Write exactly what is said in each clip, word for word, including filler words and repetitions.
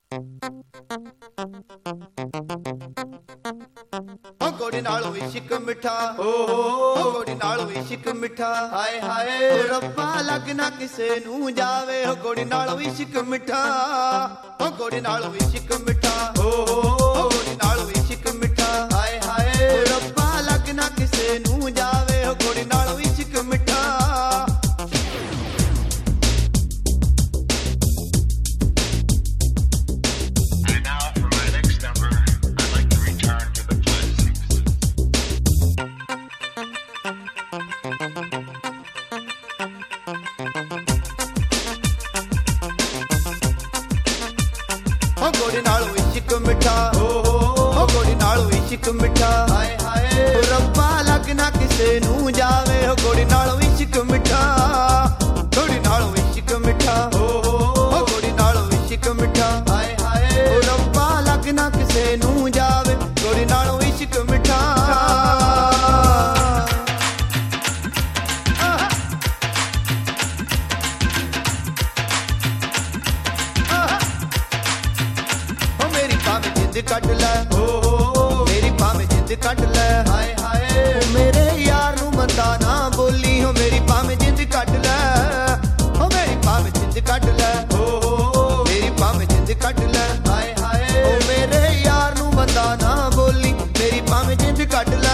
ਗੋੜੀ ਨਾਲੋਂ ਇਸ਼ਕ ਮਿੱਠਾ ਓ ਗੋੜੀ ਨਾਲੋਂ ਇਸ਼ਕ ਮਿੱਠਾ ਹਾਏ ਹਾਏ ਰੱਬਾ ਲੱਗ ਨਾ ਕਿਸੇ ਨੂੰ ਜਾਵੇ ਓ ਗੋੜੀ ਨਾਲੋਂ ਇਸ਼ਕ ਮਿੱਠਾ ਓ ਗੋੜੀ ਨਾਲੋਂ ਇਸ਼ਕ ਮਿੱਠਾ ਓ ਗੋੜੀ ਨਾਲੋਂ ਇਸ਼ਕ ਮਿੱਠਾ ਹਾਏ ਹਾਏ ਰੱਬਾ ਲੱਗ ਨਾ ਕਿਸੇ ਨੂੰ ਜਾਵੇ ਓ ਗੋੜੀ ਨਾਲੋਂ ਇਸ਼ਕ ਮਿੱਠਾ ਗੋੜੀ ਨਾਲੋਂ ਇਸ਼ਕ ਮਿੱਠਾ ਓ ਗੋੜੀ ਨਾਲੋਂ ਇਸ਼ਕ ਮਿੱਠਾ ਹਾਏ ਹਾਏ ਰੱਬਾ ਲੱਗ ਨਾ ਕਿਸੇ ਨੂੰ ਜਾਵੇ ਓ ਗੋੜੀ ਨਾਲੋਂ ਇਸ਼ਕ ਮਿੱਠਾ ਗੋੜੀ ਨਾਲੋਂ ਇਸ਼ਕ ਮਿੱਠਾ ਓ ਗੋੜੀ ਨਾਲੋਂ ਇਸ਼ਕ ਮਿੱਠਾ ਹਾਏ ਹਾਏ ਰੱਬਾ ਲੱਗ ਨਾ ਕਿਸੇ ਨੂੰ ਜਾਵੇ ਗੋੜੀ ਨਾਲੋਂ ਇਸ਼ਕ ਮਿੱਠਾ ਕੱਢ ਲੈ ਓ ਮੇਰੀ ਭਾਵੇਂ ਜਿੰਦ ਕੱਢ ਲੈ ਹਾਏ ਹਾਏ ਮੇਰੇ ਯਾਰ ਨੂੰ ਮੰਦਾ ਨਾ ਬੋਲੀ ਹੋ ਮੇਰੀ ਭਾਵੇਂ ਜਿੰਦ ਕੱਢ ਲੈ ਓ ਮੇਰੀ ਭਾਵੇਂ ਜਿੰਦ ਕੱਢ ਲੈ ਓ ਮੇਰੀ ਭਾਵੇਂ ਜਿੰਦ ਕੱਢ ਲੈ ਹਾਏ ਹਾਏ ਓ ਮੇਰੇ ਯਾਰ ਨੂੰ ਮੰਦਾ ਨਾ ਬੋਲੀ ਮੇਰੀ ਭਾਵੇਂ ਜਿੰਦ ਕੱਢ ਲੈ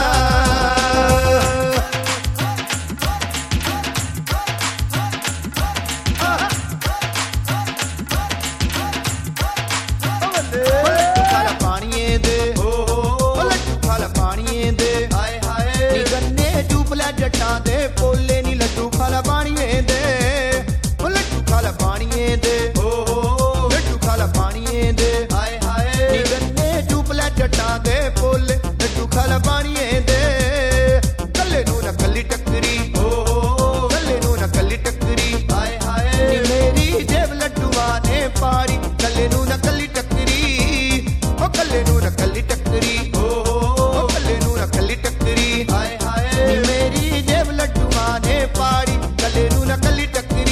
ਜੱਟਾਂ ਦੇ ਪੋਲੇ ਨੀ ਲੱਡੂ ਖਾਲਾ ਪਾਣੀਏ ਦੇ ਓ ਲੱਡੂ ਖਾਲਾ ਪਾਣੀਏ ਦੇ ਓ ਲੱਡੂ ਖਾਲਾ ਪਾਣੀਏ ਦੇ ਹਾਏ ਹਾਏ ਨੀ ਗੰਨੇ ਚੂਪ ਲੈ ਜੱਟਾਂ ਦੇ ਪੋਲੇ ਲੱਡੂ ਖਾਲਾ ਪਾਣੀਏ ਦੇ ਕੱਲੇ ਨੂੰ ਨਾ ਕੱਲੀ ਟੱਕਰੀ ਓ ਕੱਲੇ ਨੂੰ ਨਾ ਕੱਲੀ ਟੱਕਰੀ ਹਾਏ ਹਾਏ ਨੀ ਮੇਰੀ ਜੇਬ ਲੱਡੂਆਂ ਨੇ ਪਾੜੀ ਕੱਲੇ ਨੂੰ ਨਾ ਕੱਲੀ ਟੱਕਰੀ ਓ ਕੱਲੇ ਨੂੰ ਨਾ ਕੱਲੀ ਟੱਕਰੀ ਓ ਕੱਲੇ ਨੂੰ ਨਾ ਕੱਲੀ ਟੱਕਰੀ ਹਾਏ ਹਾਏ ਨੀ ਮੇਰੀ ਜੇਬ ਲੱਡੂਆਂ ਨੇ ਪਾੜੀ ਕੱਲੇ ਨੂੰ ਨਾ ਕੱਲੀ ਟੱਕਰੀ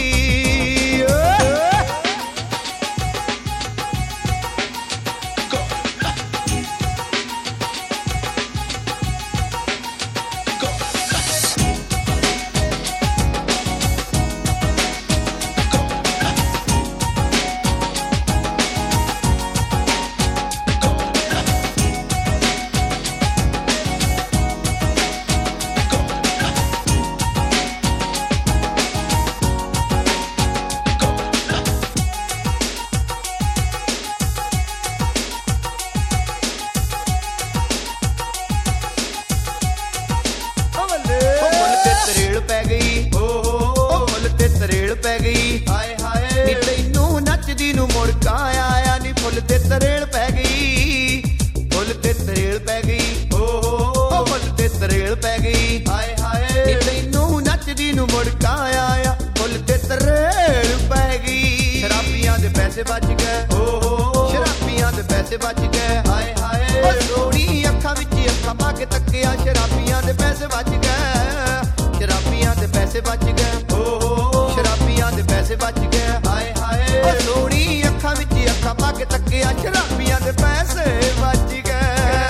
ਪੈ ਗਈ ਓ ਫੁੱਲ ਤੇ ਤਰੇੜ ਪੈ ਗਈ ਹਾਏ ਹਾਏ ਨੀ ਤੈਨੂੰ ਨੱਚਦੀ ਨੂੰ ਮੁੜਕਾ ਆਇਆ ਨੀ ਫੁੱਲ ਤੇ ਤਰੇੜ ਪੈ ਗਈ ਫੁੱਲ ਤੇ ਤਰੇੜ ਪੈ ਗਈ ਓ ਫੁੱਲ ਤੇ ਤਰੇੜ ਪੈ ਗਈ ਹਾਏ ਹਾਏ ਨੀ ਤੈਨੂੰ ਨੱਚਦੀ ਨੂੰ ਮੁੜਕਾ ਆਇਆ ਫੁੱਲ ਤੇ ਤਰੇੜ ਪੈ ਗਈ ਸ਼ਰਾਬੀਆਂ ਦੇ ਪੈਸੇ ਬਚ ਗਏ ਓ ਸ਼ਰਾਬੀਆਂ ਦੇ ਪੈਸੇ ਬਚ ਗਏ ਹਾਏ ਹਾਏ ਓ ਸੋਹਣੀ ਅੱਖਾਂ ਵਿੱਚ ਅੱਖਾਂ ਪਾ ਕੇ ਤੱਕਿਆ ਸ਼ਰਾਬੀਆਂ ਦੇ ਪੈਸੇ ਬਚ ਗਏ ਸ਼ਰਾਬੀਆਂ ਦੇ ਪੈਸੇ ਬਚ ਗਏ ਓ ਸ਼ਰਾਬੀਆਂ ਦੇ ਪੈਸੇ ਬਚ ਗਏ ਹਾਏ ਹਾਏ ਓ ਸੋਹਣੀ ਅੱਖਾਂ ਵਿੱਚ ਅੱਖਾਂ ਪਾ ਕੇ ਤੱਕਿਆ ਸ਼ਰਾਬੀਆਂ ਦੇ ਪੈਸੇ ਬਚ ਗਏ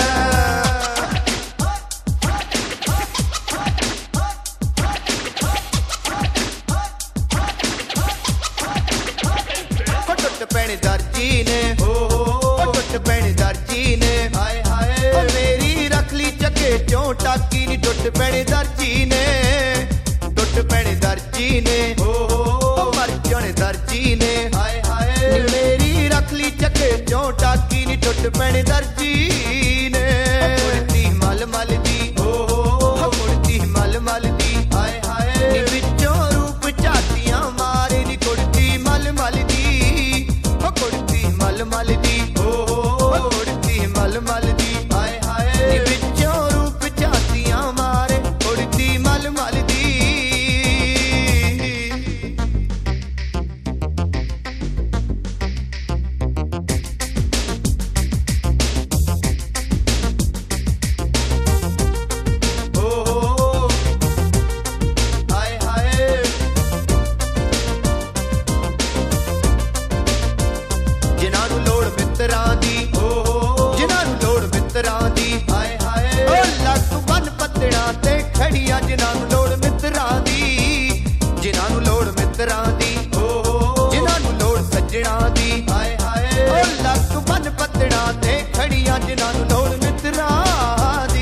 ਟੁੱਟ ਪੈਣੇ ਦਰਜੀ ਨੇ ਓ ਟੁੱਟ ਪੈਣੇ ਦਰਜੀ ਨੇ ਹਾਏ ਹਾਏ ਓ ਮੇਰੀ ਰੱਖ ਲਈ ਚੱਕੇ ਚੋਂ ਟਾਕੀ ਨੀ ਟੁੱਟ ਪੈਣੇ ਦਰਜੀ ਨੇ ਟੁੱਟ ਪੈਣੇ ਦਰਜੀ ਨੇ ਓ ਮਰ ਜਾਣੇ ਦਰਜੀ ਨੇ ਹਾਏ ਹਾਏ ਨੀ ਮੇਰੀ ਰੱਖ ਲਈ ਚੱਕੇ ਚੋਂ ਟਾਕੀ ਨੀ ਟੁੱਟ ਪੈਣੇ ਦਰਜੀ ਨੇ ਕੁੜਤੀ ਮਲ ਮਲ ਦੀ ਓ ਕੁੜਤੀ ਮਲ ਮਲ ਦੀ ਹਾਏ ਹਾਏ ਨੀ ਵਿੱਚੋਂ ਰੂਪ ਝਾਤੀਆਂ ਮਾਰੇ ਨੀ ਕੁੜਤੀ ਮਲ ਮਲ ਦੀ ਓ ਕੁੜਤੀ ਮਲ ਮਲ ਦੀ ਓ ਕੁੜਤੀ ਮਲ ਮਲ ਦੀ ਹਾਏ ਹਾਏ ਨੀ ਵਿੱਚੋਂ ਰੂਪ ਝਾਤੀਆਂ ਮਾਰੇ ਕੁੜਤੀ ਮਲ ਮਲ ਦੀ ਜਿਨ੍ਹਾਂ ਨੂੰ ਲੋੜ ਮਿੱਤਰਾਂ ਦੀ, ਜਿਨ੍ਹਾਂ ਨੂੰ ਲੋੜ ਮਿੱਤਰਾਂ ਦੀ, ਜਿਨ੍ਹਾਂ ਨੂੰ ਲੋੜ ਸੱਜਣਾ ਦੀ, ਹਾਏ ਹਾਏ ਉਹ ਲੱਕ ਬੰਨ ਪੱਤਣਾ ਤੇ ਖੜੀਆਂ ਜਿਨ੍ਹਾਂ ਨੂੰ ਲੋੜ ਮਿੱਤਰਾਂ ਦੀ।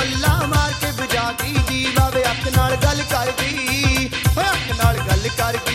ਕਰ